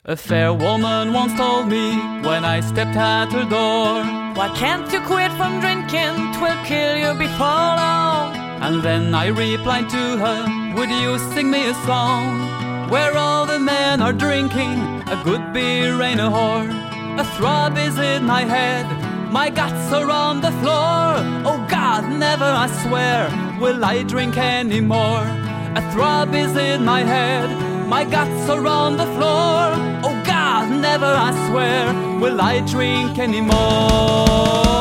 A fair woman once told me when I stepped at her door, "Why can't you quit from drinking? 'Twill kill you before long." And then I replied to her, "Would you sing me a song where all the men are drinking a good beer ain't a whore? A throb is in my head, my guts are on the floor. Oh God, never, I swear, will I drink anymore. A throb is in my head, my guts are on the floor. Oh God, never, I swear, will I drink anymore."